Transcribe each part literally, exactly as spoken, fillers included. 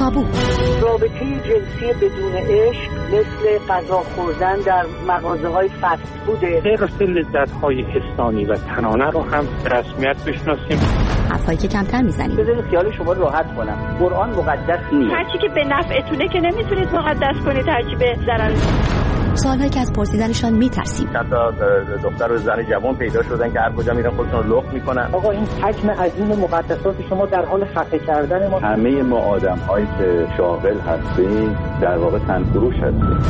تابو. رابطه جنسی بدون عشق مثل غذا خوردن در مغازه‌های فست فوده. حفظ لذت‌های انسانی و تنانه رو هم به رسمیت بشناسیم. حرفایی که کمتر میزنیم. بذارید خیال شما راحت کنم. قرآن مقدس نیست. هرچی که به نفعتونه که نمیتونید مقدس کنید، هرچی به ضرر. سوالایی که از پرسیدنشان میترسیم. چند تا دختر و زن جوان پیدا شدن که هر کجا میرن خودشون رو لخت میکنن. آقا این حجم عظیم مقدسات شما در حال خفه کردن ما. همه ما آدم‌هایی که شاغل هستیم در واقع تنفروش هستیم.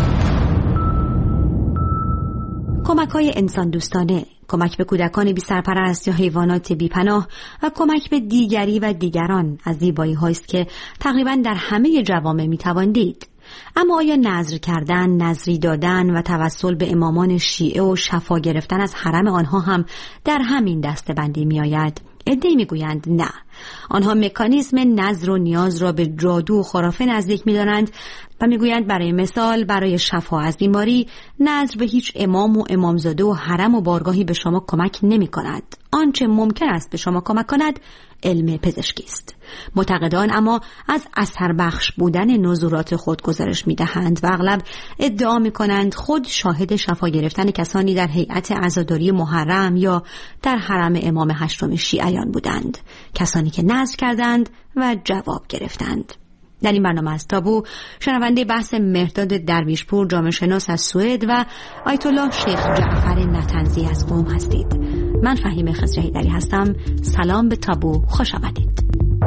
کمک‌های انسان دوستانه، کمک به کودکان بی سرپرست یا حیوانات بی پناه و کمک به دیگری و دیگران از زیبایی‌هایی است که تقریباً در همه جوامع می‌توان دید. اما آیا نذر کردن، نذری دادن و توسل به امامان شیعه و شفا گرفتن از حرم آنها هم در همین دسته‌بندی می‌آید؟ عده‌ای می‌گویند نه. آنها مکانیزم نذر و نیاز را به جادو و خرافه نزدیک می‌دانند و می‌گویند برای مثال برای شفا از بیماری نذر به هیچ امام و امامزاده و حرم و بارگاهی به شما کمک نمی‌کند. آنچه ممکن است به شما کمک کند علم پزشکی است. معتقدان اما از اثر بخش بودن نزولات خود گزارش می‌دهند و اغلب ادعا می‌کنند خود شاهد شفا گرفتن کسانی در هیئت عزاداری محرم یا در حرم امام هشتم شیعیان بودند، کسانی که نذر کردند و جواب گرفتند. در این برنامه از تابو شنونده بحث مهرداد درویشپور، جامعه شناس از سوئد و آیت الله شیخ جعفر نطنزی از قم هستید. من فهیمه خضر حیدری هستم. سلام به تابو، خوش آمدید.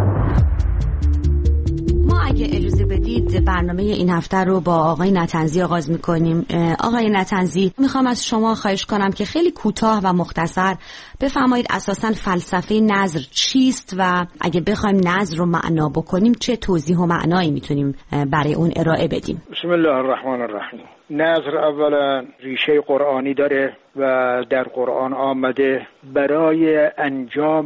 ما اگه اجازه بدید برنامه این هفته رو با آقای نطنزی آغاز میکنیم. آقای نطنزی، میخوام از شما خواهش کنم که خیلی کوتاه و مختصر بفرمایید اساساً فلسفه نذر چیست و اگه بخوایم نذر رو معنا بکنیم چه توضیح و معنایی میتونیم برای اون ارائه بدیم؟ بسم الله الرحمن الرحیم. نذر اولا ریشه قرآنی داره و در قرآن آمده برای انجام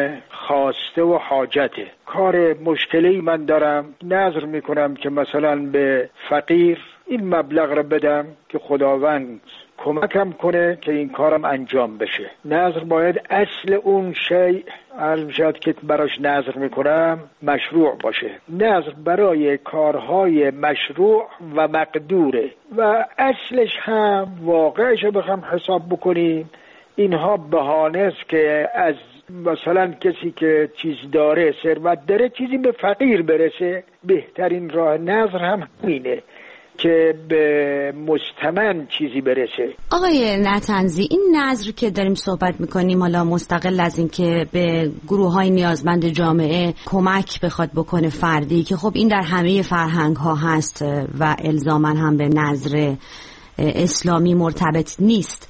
خواسته و حاجته. کار مشکلی من دارم، نذر میکنم که مثلا به فقیر این مبلغ رو بدم که خداوند کمکم کنه که این کارم انجام بشه. نذر باید اصل اون شیء عرض شد که براش نذر میکنم مشروع باشه. نذر برای کارهای مشروع و مقدوره و اصلش هم واقعش بخوام حساب بکنیم اینها بهانه است که از مثلا کسی که چیز داره، ثروت داره، چیزی به فقیر برسه. بهترین راه نذر هم همینه که به مستمن چیزی برسه. آقای نطنزی، این نذر که داریم صحبت میکنیم حالا مستقل از این که به گروه های نیازمند جامعه کمک بخواد بکنه فردی، که خب این در همه فرهنگ ها هست و الزاما هم به نذر اسلامی مرتبط نیست،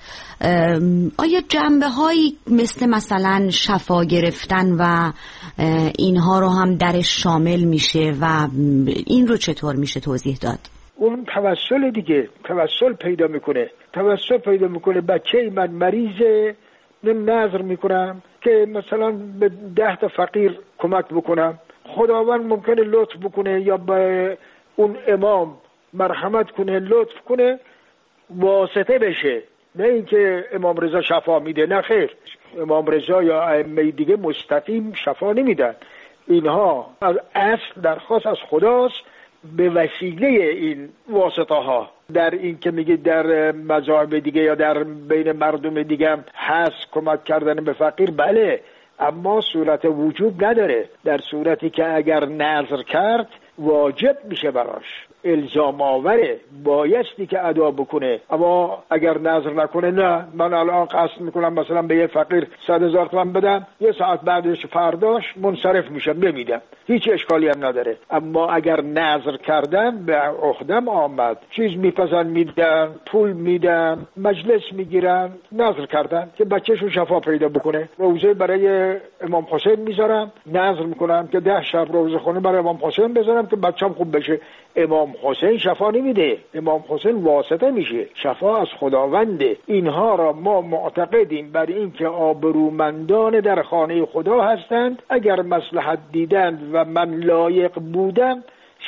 آیا جنبه هایی مثل مثلا شفا گرفتن و اینها رو هم درش شامل میشه و این رو چطور میشه توضیح داد؟ اون توسل دیگه، توسل پیدا میکنه، توسل پیدا میکنه. بچه من مریضه، من نذر میکنم که مثلا به ده تا فقیر کمک بکنم، خداوند ممکنه لطف بکنه یا به اون امام مرحمت کنه، لطف کنه، واسطه بشه. نه اینکه امام رضا شفا میده، نه خیر، امام رضا یا ائمه دیگه مستقیم شفا نمیدن. اینها از اصل درخواست از خداست به وسیله این واسطه ها. در این که میگه در مذاهب دیگه یا در بین مردم دیگه هم هست کمک کردن به فقیر، بله، اما صورت وجوب نداره. در صورتی که اگر نذر کرد واجب میشه براش، الزام آوره، بایستی که ادا بکنه. اما اگر نذر نکنه، نه من الان قصد میکنم مثلا به یه فقیر صد هزار تومان بدم، یه ساعت بعدش فرداش منصرف میشم بمیدم، هیچ اشکالی هم نداره. اما اگر نذر کردم به عهدم آمد، چیز میپسند میدن، پول میدن، مجلس میگیرن، نذر کردن که بچه‌شون شفا پیدا بکنه. روزه برای امام حسین میذارم، نذر میکنم که ده شب روزه خونه برای امام حسین بذارم که بچه‌م خوب بشه. امام حسین شفا نمیده، امام حسین واسطه میشه، شفا از خداونده. اینها را ما معتقدیم بر این که آبرومندان در خانه خدا هستند. اگر مصلحت دیدند و من لایق بودم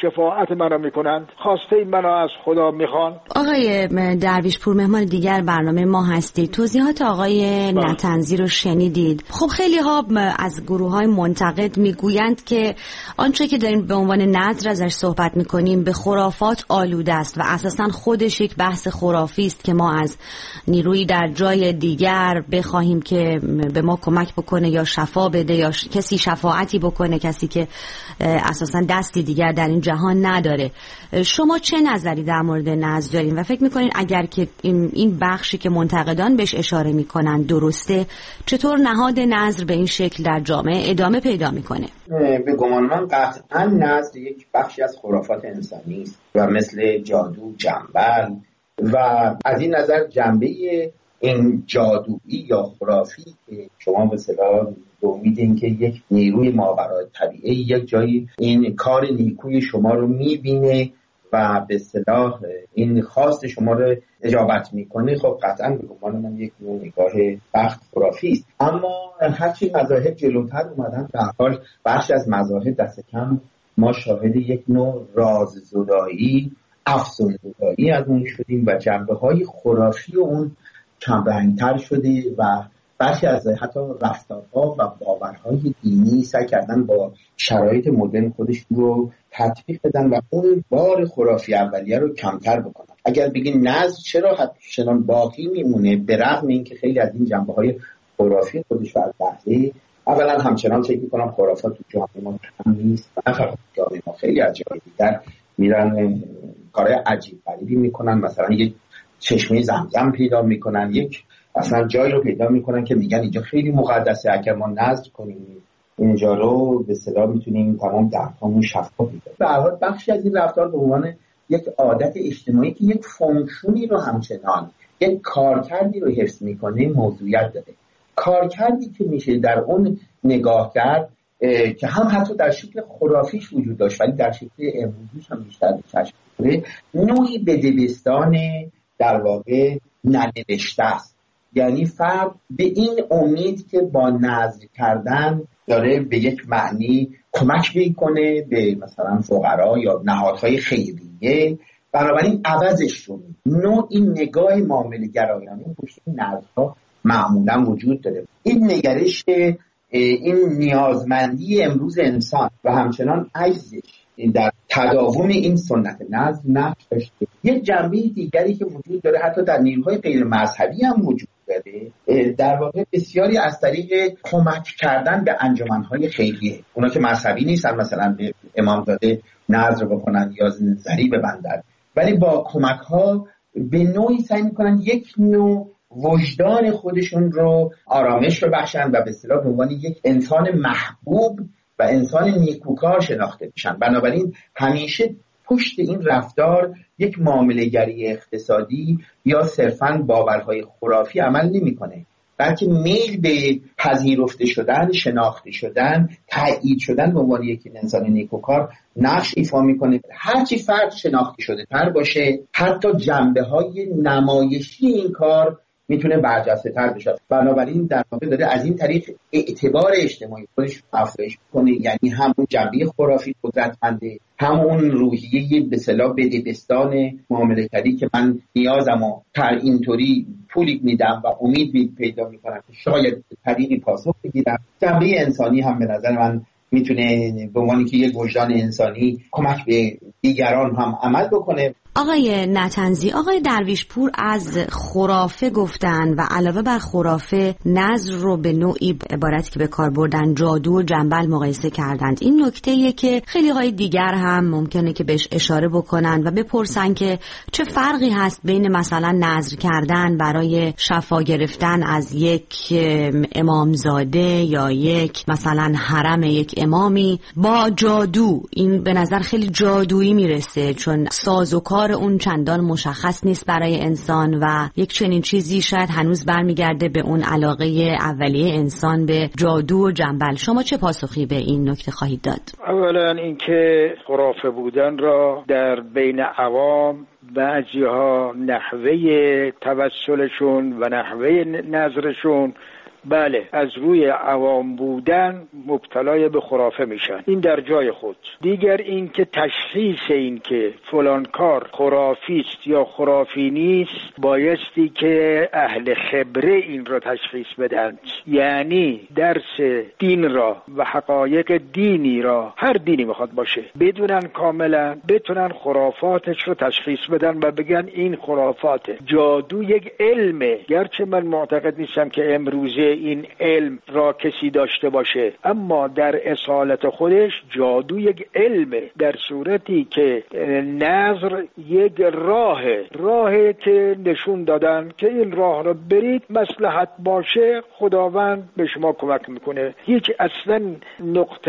شفاعت منو میکنند، خواسته منو از خدا میخوان. آقای درویش پور، مهمان دیگر برنامه ما هستید. توضیحات آقای نطنزی رو شنیدید. خب خیلی ها از گروه های منتقد میگویند که آنچه که داریم به عنوان نظر ازش صحبت میکنیم به خرافات آلوده است و اساسا خودش یک بحث خرافی است که ما از نیروی در جای دیگر بخواهیم که به ما کمک بکنه یا شفا بده یا کسی شفاعتی بکنه، کسی که اساسا دستی دیگر در این جهان نداره. شما چه نظری در مورد نظر دارین و فکر میکنین اگر که این بخشی که منتقدان بهش اشاره میکنن درسته، چطور نهاد نظر به این شکل در جامعه ادامه پیدا میکنه؟ به گمان من قطعا نظر یک بخشی از خرافات انسانی است و مثل جادو، جنبل و از این نظر جنبه این جادویی یا خرافی که شما به اصطلاح امیدین که یک نیروی ماورای طبیعی یک جایی این کار نیکوی شما رو میبینه و به اصطلاح این خواست شما رو اجابت میکنه، خب قطعا به گمان من یک نوع نگاه بخت خرافی است. اما هرچی مذاهب جلوتر اومدن در حال بخش از مذاهب دست کم ما شاهد یک نوع راززدایی، افسونه‌زدایی از اون شدیم و جنبه های خرافی اون کمرنگتر شده و بخشی از حتی رفتارها و باورهای دینی سعی کردن با شرایط مدرن خودش رو تطبیق بدن و اون بار خرافی اولیه رو کمتر بکنن. اگر بگین نظر چرا چنان باقی میمونه به رغم اینکه خیلی از این جنبه‌های خرافی خودش رو از بحثه، اولا همچنان فکر می‌کنم خرافات تو جامعه ما کم نیست، نه فقط جامعه ما، خیلی از جای دیگر میرن کارهای عجیب غریبی میکنن، مثلا یک چشمه زمزم پیدا میکنن، یک اصلا جایی رو پیدا میکنن که میگن اینجا خیلی مقدسه، اگر ما نذر کنیم اینجا رو به اصطلاح میتونیم تمام دردهامون شفا بدیم. به هر حال بخشی از این رفتار به عنوان یک عادت اجتماعی که یک فانکشنی رو همچنان یک کارکردی رو حفظ میکنه موضوعیت داره. کارکردی که میشه در اون نگاه کرد که هم حتی در شکل خرافیش وجود داشت ولی در شکل امروزیش هم بیشتر به چشم می‌خوره، نوعی بدبستان در واقع ننوشته است. یعنی فرد به این امید که با نذر کردن داره به یک معنی کمک میکنه به مثلا فقرا یا نهادهای خیریه، بنابراین عوضش رو نوعی نگاه معامله گرایانه پشت این نذرها معمولا وجود داره. این نگرش، این نیازمندی امروز انسان و همچنان عجزش در تداوم این سنت نظر نقش داشته. یک جنبه دیگری که وجود داره حتی در نیروهای غیر مذهبی هم وجود داره، در واقع بسیاری از طریق کمک کردن به انجمنهای خیریه، اونا که مذهبی نیستن مثلا به امامزاده نظر بکنن یا نظری ببندن، ولی با کمک ها به نوعی سعی میکنن یک نوع وجدان خودشون رو آرامش ببخشن و به اصطلاح به عنوان یک انسان محبوب و انسان نیکوکار شناخته بشن. بنابراین همیشه پشت این رفتار یک معامله‌گری اقتصادی یا صرفاً باورهای خرافی عمل نمی‌کنه، بلکه میل به پذیرفته شدن، شناخته شدن، تایید شدن به عنوان یک انسان نیکوکار نقش ایفا می‌کنه. هرچی فرد شناخته شده تر باشه، حتی جنبه‌های نمایشی این کار میتونه برجسته تر بشه. بنابراین در واقع داره از این طریق اعتبار اجتماعی خودش افزایش کنه، یعنی همون جنبه خرافی قدرتمنده، همون روحیه به اصطلاح بدبستان معامله‌گری که من نیازمو تر اینطوری پولی میدم و امید پیدا میکنم که شاید طریقی پاسخ بگیرم. جنبه انسانی هم به نظر من میتونه به عنوان که یک وجدان انسانی کمک به دیگران هم عمل بکنه. آقای نطنزی، آقای درویش پور از خرافه گفتن و علاوه بر خرافه نظر رو به نوعی عبارتی که به کار بردن جادو و جنبل مقایسه کردند. این نکته‌ایه که خیلی های دیگر هم ممکنه که بهش اشاره بکنن و بپرسن که چه فرقی هست بین مثلا نظر کردن برای شفا گرفتن از یک امامزاده یا یک مثلا حرم یک امامی با جادو. این به نظر خیلی جادویی میرسه چون سازوکار اون چندان مشخص نیست برای انسان و یک چنین چیزی شاید هنوز برمیگرده به اون علاقه اولیه انسان به جادو و جنبل. شما چه پاسخی به این نکته خواهید داد؟ اولا اینکه خرافه بودن را در بین عوام بعضی‌ها نحوه توسلشون و نحوه نظرشون بله از روی عوام بودن مبتلای به خرافه میشن، این در جای خود. دیگر این که تشخیص این که فلان کار خرافی است یا خرافی نیست بایستی که اهل خبره این را تشخیص بدند، یعنی درس دین را و حقایق دینی را، هر دینی میخواد باشه، بدونن کاملا، بتونن خرافاتش رو تشخیص بدن و بگن این خرافاته. جادو یک علمه، گرچه من معتقد نیستم که امروزه این علم را کسی داشته باشه، اما در اصالت خودش جادو یک علمه، در صورتی که نظر یک راهه راهه که نشون دادن که این راه را برید مصلحت باشه، خداوند به شما کمک میکنه. هیچ اصلا نقطه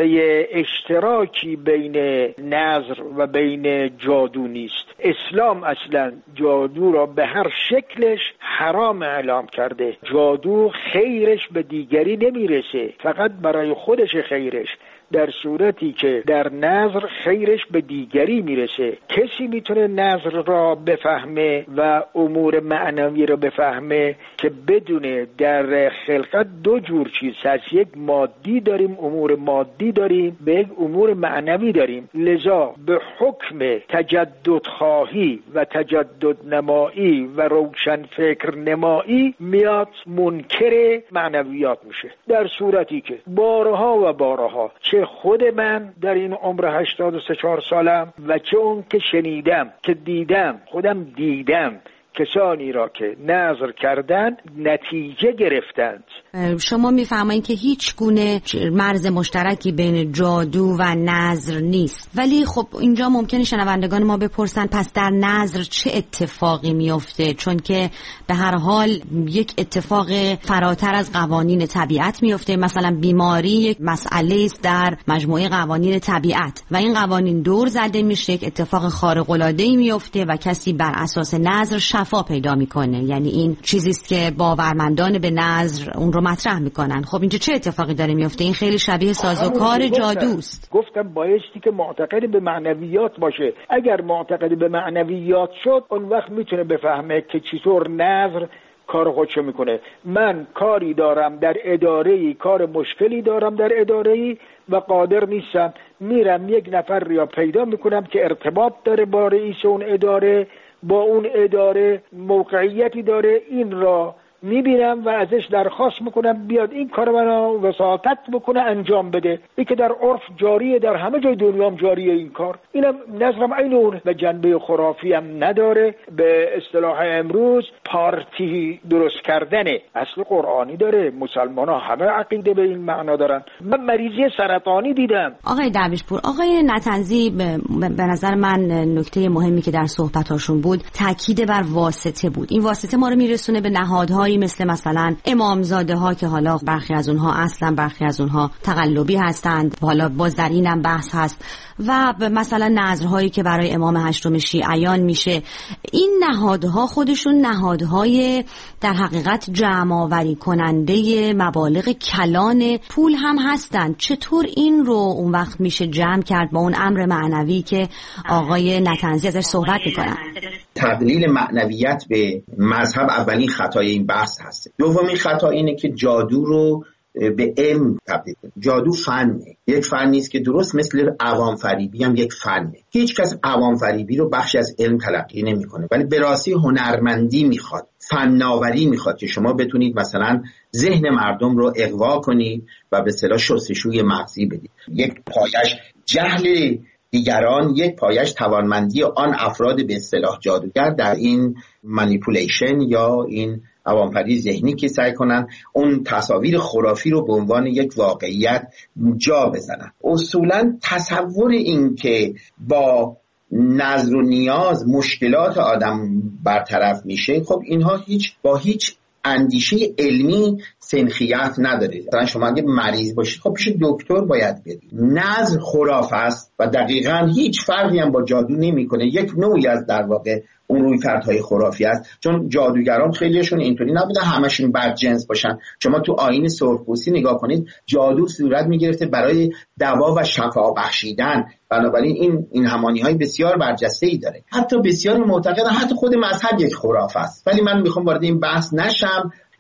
اشتراکی بین نظر و بین جادو نیست. اسلام اصلا جادو را به هر شکلش حرام اعلام کرده. جادو خیرش به دیگری نمیرسه، فقط برای خودش خیرش، در صورتی که در نظر خیرش به دیگری میرسه. کسی میتونه نظر را بفهمه و امور معنوی را بفهمه که بدونه در خلقت دو جور چیز هست، یک مادی داریم، امور مادی داریم، به یک امور معنوی داریم. لذا به حکم تجدد خواهی و تجدد نمایی و روشن فکر نمایی میاد منکر معنویات میشه، در صورتی که بارها و بارها چه خود من در این عمر هشتاد و سه چهار سالم و چه اون که شنیدم، که دیدم، خودم دیدم کسانی را که نظر کردن نتیجه گرفتند. شما میفرمایید که هیچ گونه مرز مشترکی بین جادو و نظر نیست، ولی خب اینجا ممکنه شنوندگان ما بپرسن پس در نظر چه اتفاقی میفته؟ چون که به هر حال یک اتفاق فراتر از قوانین طبیعت میفته، مثلا بیماری یک مسئله است در مجموعه قوانین طبیعت و این قوانین دور زده میشه، یک اتفاق خارق العاده‌ای میفته و کسی بر اساس نظر شفا پیدا میکنه. یعنی این چیزی است که باورمندان به نظر اون رو مطرح میکنن. خب اینجا چه اتفاقی داره میفته؟ این خیلی شبیه سازوکار جادوست. گفتم بایستی که معتقد به معنویات باشه. اگر معتقد به معنویات شد اون وقت میتونه بفهمه که چطور نظر کار خودشو میکنه. من کاری دارم در اداره‌ای، کار مشکلی دارم در اداره‌ای و قادر نیستم، میرم یک نفر یا پیدا میکنم که ارتباط داره با رئیس اون اداره، با اون اداره موقعیتی داره، این را میبینم و ازش درخواست میکنم بیاد این کار منو وساطت بکنه انجام بده. این که در عرف جاریه، در همه جای دنیا هم جاریه این کار. اینم نظرم عین اونه و جنبه خرافی هم نداره. به اصطلاح امروز پارتی درست کردنه، اصل قرآنی داره. مسلمان ها همه عقیده به این معنا دارن. من مریضی سرطانی دیدم. آقای درویشپور، آقای نطنزی به نظر من نکته مهمی که در صحبتاشون بود تاکید بر واسطه بود. این واسطه ما رو میرسونه به نهادهای مثل مثلا امامزاده ها که حالا برخی از اونها اصلا برخی از اونها تقلبی هستند، حالا باز در اینم بحث هست، و مثلا نظرهایی که برای امام هشتم شیعیان میشه. این نهادها خودشون نهادهای در حقیقت جمع آوری کننده مبالغ کلان پول هم هستند. چطور این رو اون وقت میشه جمع کرد با اون امر معنوی که آقای نطنزی ازش صحبت میکنن؟ تقلیل معنویت به مذهب اولین خطای این بحث هست. دومین خطا اینه که جادو رو به علم تبدیل کنیم. جادو فنه، یک فن نیست که درست مثل عوام فریبی هم یک فنه. هیچ کس عوام فریبی رو بخشی از علم تلقی نمیکنه، ولی به راستی هنرمندی میخواد، فناوری میخواد که شما بتونید مثلا ذهن مردم رو اغوا کنید و به اصطلاح شستشوی مغزی بدید. یک پایش جهل دیگران، یک پایش توانمندی آن افراد به اصطلاح جادوگر در این مانیپولیشن یا این عوام‌پری ذهنی که سعی کنن اون تصاویر خرافی رو به عنوان یک واقعیت جا بزنن. اصولا تصور این که با نظر و نیاز مشکلات آدم برطرف میشه، خب اینها هیچ با هیچ اندیشه علمی سنخیت نداره. مثلا شما اگه مریض باشید خب پیش دکتر باید برید. نظر خرافه است و دقیقاً هیچ فرقی هم با جادو نمیکنه. یک نوعی از در واقع اون رویکردهای خرافی است، چون جادوگران خیلیشون اینطوری نبوده همشون بدجنس باشن. شما تو آیین سرخپوستی نگاه کنید، جادو صورت میگرفته برای دوا و شفا بخشیدن. بنابراین این این همانی‌های بسیار برجسته‌ای داره. حتی بسیار معتقدن حتی خود مذهب یک خرافه است. ولی من میخوام وارد این بحث نشم.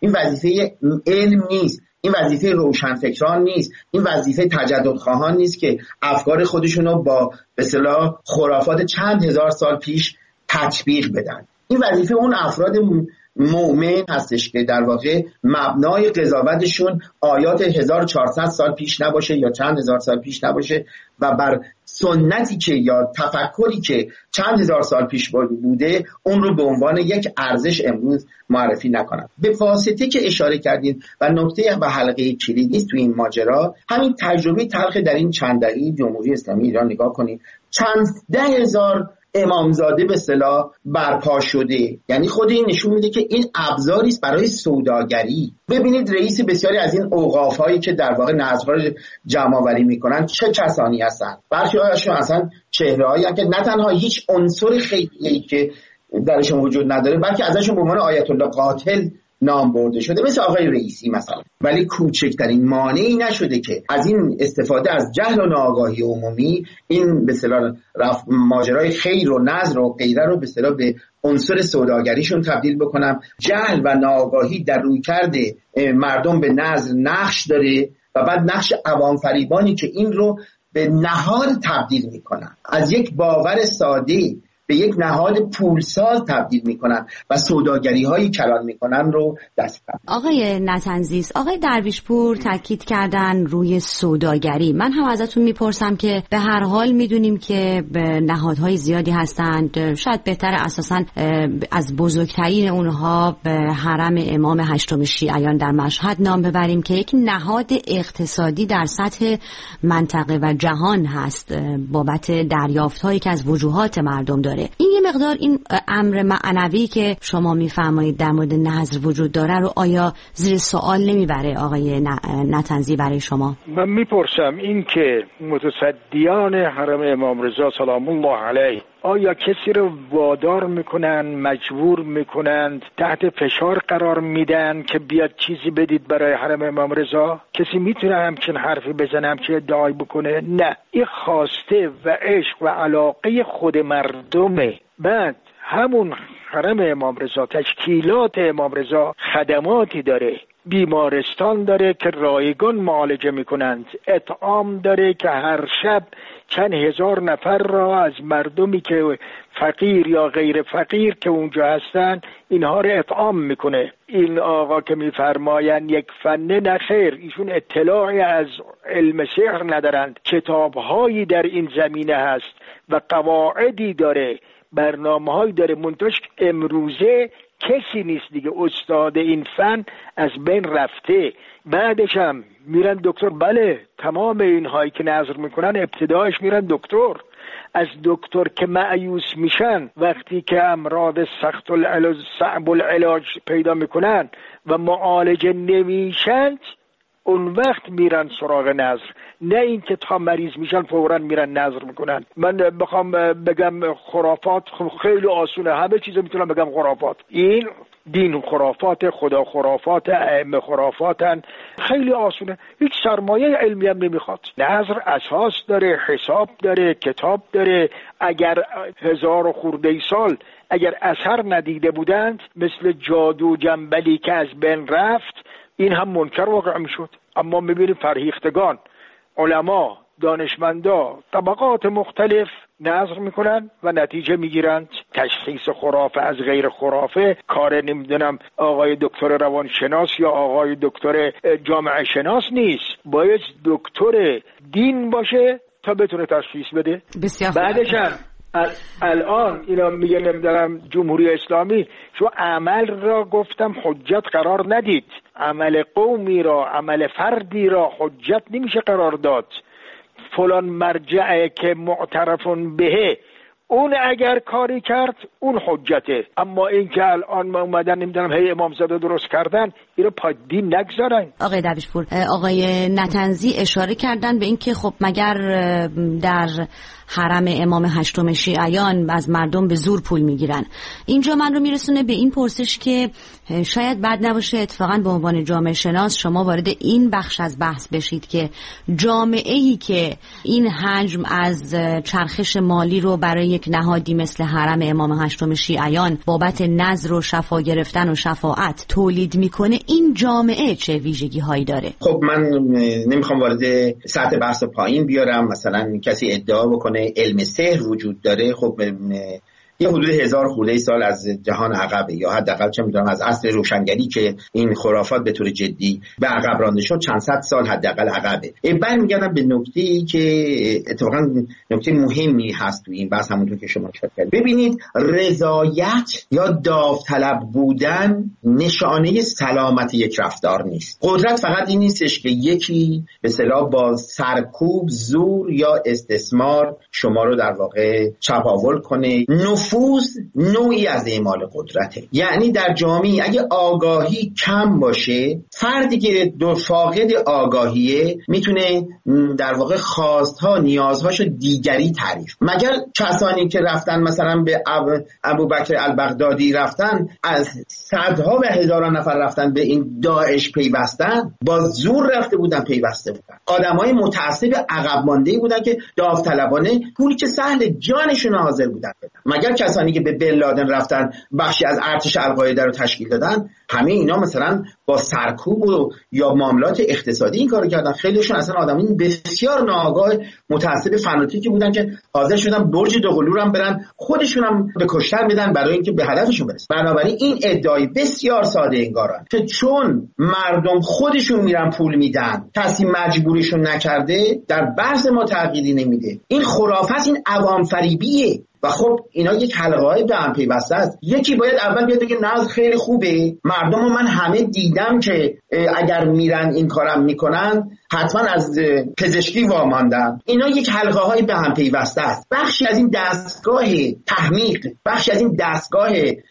این وظیفه علم نیست، این وظیفه روشنفکران نیست، این وظیفه تجددخواهان نیست که افکار خودشون رو با به اصطلاح خرافات چند هزار سال پیش تطبیق بدن. این وظیفه اون افراد مؤمن هستش که در واقع مبنای قضاوتشون آیات هزار و چهارصد سال پیش نباشه یا چند هزار سال پیش نباشه و بر سنتی که یا تفکری که چند هزار سال پیش بوده اون رو به عنوان یک ارزش امروز معرفی نکنن. به واسطه که اشاره کردید و نکته و حلقه کلیدی است تو این ماجرا، همین تجربه تلخ در این چند دهه جمهوری اسلامی ایران نگاه کنید. چند ده هزار امامزاده به اصطلاح برپا شده، یعنی خود این نشون میده که این ابزاری است برای سوداگری. ببینید رئیس بسیاری از این اوقاف هایی که در واقع نذرها رو جمع آوری میکنن چه کسانی هستن؟ برخی‌هاشون اصلا چهره‌هایی که نه تنها هیچ عنصر خیریه‌ای که درشون وجود نداره، بلکه ازشون به عنوان آیت الله قاتل نام برده شده، مثل آقای رئیسی مثلا. ولی کوچکترین مانعی نشده که از این استفاده از جهل و ناآگاهی عمومی این به اصطلاح ماجرای خیر و نذر و غیره رو به اصطلاح به عنصر سوداگریشون تبدیل بکنم. جهل و ناآگاهی در رویکرد مردم به نذر نقش داره و بعد نقش عوام فریبانی که این رو به نهاد تبدیل میکنن، از یک باور ساده به یک نهاد پولساز تبدیل میکنن و سوداگری هایی کلان میکنن رو دست کردن. آقای نتنزی، آقای درویشپور تاکید کردن روی سوداگری. من هم ازتون میپرسم که به هر حال میدونیم که نهادهای زیادی هستند، شاید بهتر اساساً از بزرگترین اونها به حرم امام هشتم شیعیان در مشهد نام ببریم که یک نهاد اقتصادی در سطح منطقه و جهان هست بابت دریافت‌هایی که از وجوهات مردم داره. این یه مقدار این امر معنوی که شما میفرمایید در مورد نذر وجود داره رو آیا زیر سوال نمیبره آقای نتنزی برای شما؟ من میپرسم این که متصدیان حرم امام رضا سلام الله علیه آیا کسی رو وادار میکنن، مجبور میکنند، تحت فشار قرار میدن که بیاد چیزی بدید برای حرم امام رضا؟ کسی میتونه همچین حرفی بزنه، همچین ادعایی بکنه؟ نه، این خواسته و عشق و علاقه خود مردمه. بعد همون حرم امام رضا، تشکیلات امام رضا خدماتی داره، بیمارستان داره که رایگان معالجه میکنند، اطعام داره که هر شب چند هزار نفر را از مردمی که فقیر یا غیر فقیر که اونجا هستن اینها رو اطعام میکنه. این آقا که میفرماین یک فنه نخیر، ایشون اطلاعی از علم سحر ندارند. کتابهایی در این زمینه هست و قواعدی داره، برنامه‌هایی داره، منتش امروزه کسی نیست دیگه استاد این فن از بین رفته. بعدش هم میرن دکتر. بله، تمام اینهایی که نظر میکنن ابتدایش میرن دکتر. از دکتر که مایوس میشن وقتی که امراض سخت العلاج صعب العلاج پیدا میکنن و معالجه نمیشن، اون وقت میرن سراغ نظر، نه این که تا مریض میشن فوراً میرن نظر میکنن. من بخوام بگم خرافات، خیلی آسونه، همه چیز میتونم بگم خرافات. این دین خرافات، خدا خرافات، ائمه خرافاتن، خیلی آسونه، هیچ سرمایه علمی هم نمیخواد. نظر اساس داره، حساب داره، کتاب داره. اگر هزار و خورده سال اگر اثر ندیده بودند، مثل جادو جنبلی که از بین رفت، این هم منکر واقع میشد. اما میبینید فرهیختگان، علما، دانشمندا، طبقات مختلف نظر میکنن و نتیجه میگیرند. تشخیص خرافه از غیر خرافه کار نمیدونم آقای دکتر روانشناس یا آقای دکتر جامعه شناس نیست، باید دکتر دین باشه تا بتونه تشخیص بده. بعدش هم الان اینا میگه نمیدونم جمهوری اسلامی، شو عمل را گفتم حجت قرار ندید، عمل قومی را، عمل فردی را حجت نمیشه قرار داد. فلان مرجعه که معترفون بهه، اون اگر کاری کرد اون حجته. اما این که الان ما اومدن نمیدونم هی امامزاده درست کردن، اینو پای دین نگذارن. آقای درویشپور، آقای نتنزی اشاره کردن به این که خب مگر در حرم امام هشتم شیعیان از مردم به زور پول میگیرن. اینجا من رو میرسونه به این پرسش که شاید بد نباشه اتفاقا به عنوان جامعه شناس شما وارد این بخش از بحث بشید که جامعه‌ای که این حجم از چرخش مالی رو برای یک نهادی مثل حرم امام هشتم شیعیان بابت نذر و شفا گرفتن و شفاعت تولید میکنه، این جامعه چه ویژگی هایی داره؟ خب من نمیخوام وارد سطح بحث پایین بیارم، مثلا کسی ادعا بکنه علم سحر وجود داره، خب یه حدود هزار خورده سال از جهان عقبه، یا حداقل چه میدونم از عصر روشنگری که این خرافات به طور جدی به عقب رانده شد چند صد سال حداقل عقبه. برمیگردم به نکته‌ای که اتفاقا نکته مهمی هست تو این بحث، همونطور که شما اشاره کردید. ببینید، رضایت یا داوطلب بودن نشانه سلامت یک رفتار نیست. قدرت فقط این نیستش که یکی به اصطلاح با سرکوب، زور یا استثمار شما رو در واقع چپاول کنه. نفوذ نوعی از اعمال قدرته. یعنی در جامعه اگه آگاهی کم باشه، فردی که دو فاقد آگاهیه میتونه در واقع خواستها نیازهاشو دیگری تعریف. مگر کسانی که رفتن مثلا به ابوبکر البغدادی رفتن، از صدها و هزاران نفر رفتن به این داعش پیوستن، با زور رفته بودن پیوسته بودن. آدمای متعصب عقب مانده‌ای بودن که داوطلبانه پولی که سهل جانشون حاضر بودن بدن. مگر کسانی که به بن لادن رفتن بخشی از ارتش القاعده رو تشکیل دادن، همه اینا مثلا با سرکوب و یا معاملات اقتصادی این کارو کردن. خیلیشون اصلا آدمای بسیار ناآگاه متعصب فناتیکی بودن که حاضر شدن برج دوقلو رو هم برن خودشون هم به کشتن بدن برای اینکه به هدفشون برسن. بنابراین این ادعای بسیار ساده انگارن که چون مردم خودشون میرن پول میدن، کسی مجبورشون نکرده، در بحث ما تغییری نمیده. این خرافات، این عوام فریبیه. و خب اینا یک حلقه های به هم پیوسته است. یکی باید اول بیاد بگه نظر خیلی خوبه، مردم رو من همه دیدم که اگر میرن این کارم میکنن حتما از پزشکی واماندن. اینا یک حلقه های به هم پیوسته است. بخشی از این دستگاه تحمیق، بخشی از این دستگاه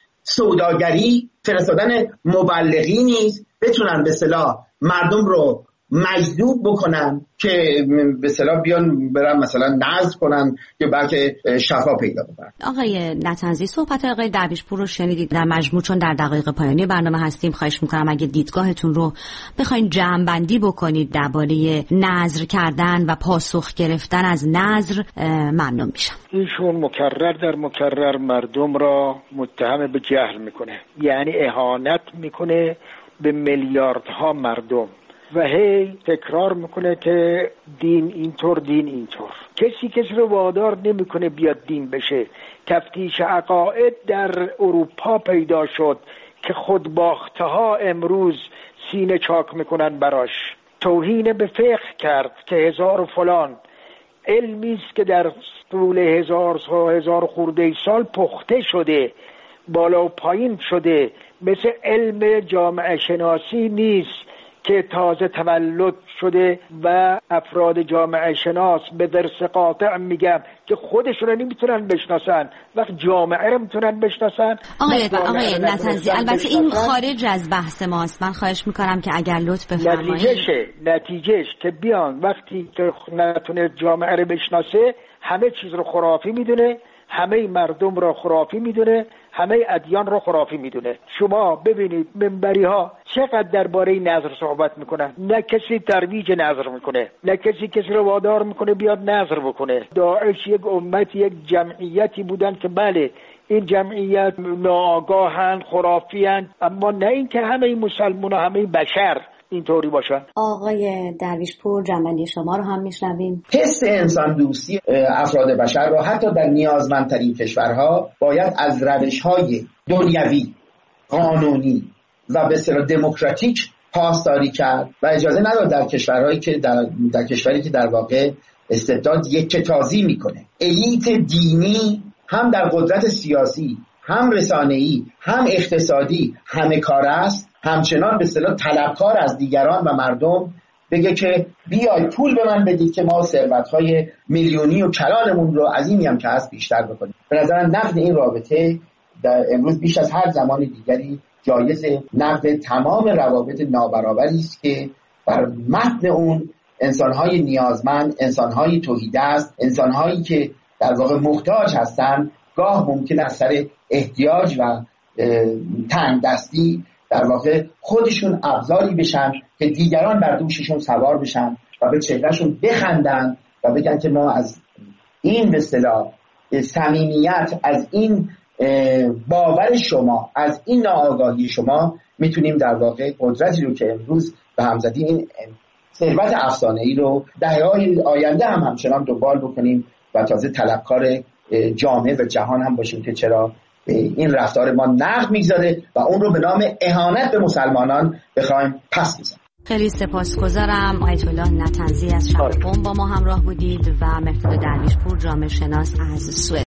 سوداگری، فرستادن مبلغی نیست بتونن به اصطلاح مردم رو مجذوب بکنن که به اصطلاح بیان برن مثلا نذر کنن که بلکه شفا پیدا بکنن. آقای نطنزی، صحبت آقای درویشپور رو شنیدید در مجموع. چون در دقایق پایانی برنامه هستیم، خواهش میکنم اگه دیدگاهتون رو بخواید جمع‌بندی بکنید درباره نذر کردن و پاسخ گرفتن از نذر، ممنون میشم. ایشون مکرر در مکرر مردم را متهم به جهل میکنه، یعنی اهانت میکنه به میلیاردها مردم و هی تکرار میکنه که دین اینطور دین اینطور. کسی کسی رو وادار نمیکنه بیاد دین بشه. تفتیش عقاید در اروپا پیدا شد که خودباخته ها امروز سینه چاک میکنن براش. توهین به فقه کرد که هزار و فلان علمی است که در طول هزار هزار خورده سال پخته شده، بالا و پایین شده، مثل علم جامعه شناسی نیست که تازه تولد شده و افراد جامعه شناس به درس قاطع میگم که خودشون رو نمیتونن بشناسن، وقت جامعه رو میتونن بشناسن. آقای آقای نطنزی، البته این خارج از بحث ماست، من خواهش میکنم که اگر لطف بفرمایید. نتیجهشه نتیجهش که بیان وقتی که نتونه جامعه رو بشناسه، همه چیز رو خرافی میدونه، همه مردم رو خرافی میدونه، همه ادیان رو خرافی میدونه. شما ببینید منبری ها چقدر درباره نظر صحبت میکنن. نه کسی ترویج نظر میکنه، نه کسی کسی رو وادار میکنه بیاد نظر بکنه. داعش یک امت، یک جمعیتی بودن که بله این جمعیت ناآگاهن، خرافیان، اما نه اینکه همه مسلمان و همه بشر اینطوری باشن. آقای درویشپور، جنبندی شما رو هم میشنویم. حس انسان دوستی افراد بشر رو حتی در نیازمندترین کشورها باید از روش‌های دنیوی، قانونی و به اصطلاح دموکراتیک پاسداری کرد و اجازه نداد در کشورهایی که در, در کشوری که در واقع استبداد یکتازی میکنه. الیت دینی هم در قدرت سیاسی، هم رسانه‌ای، هم اقتصادی همه کار است، همچنان به اصطلاح طلبکار از دیگران و مردم بگه که بیای پول به من بدید که ما ثروت‌های میلیونی و کلانمون رو از اینی هم که هست بیشتر بکنیم. به نظر نقد این رابطه در امروز بیش از هر زمان دیگری جایز نقد تمام روابط نابرابری است که بر متن اون انسان‌های نیازمند، انسان‌های تهیدست، انسان‌هایی که در واقع محتاج هستند، گاه ممکن است سر احتیاج و تنگ دستی در واقع خودشون ابزاری بشن که دیگران بر دوششون سوار بشن و به چهرهشون بخندن و بگن که ما از این به اصطلاح صمیمیت، از این باور شما، از این ناآگاهی شما میتونیم در واقع قدرتی رو که امروز به هم زدیم، این ثروت افسانه‌ای رو دهه‌های آینده هم همچنان دنبال بکنیم و تازه طلبکار جامعه و جهان هم باشیم که چرا این رفتار ما نقد میگذاره و اون رو به نام اهانت به مسلمانان بخوایم پس بزنیم. خیلی سپاسگزارم. آیت الله نطنزی از شهر قم با ما همراه بودید و مهداد درویش پور جامعه شناس از سوئد.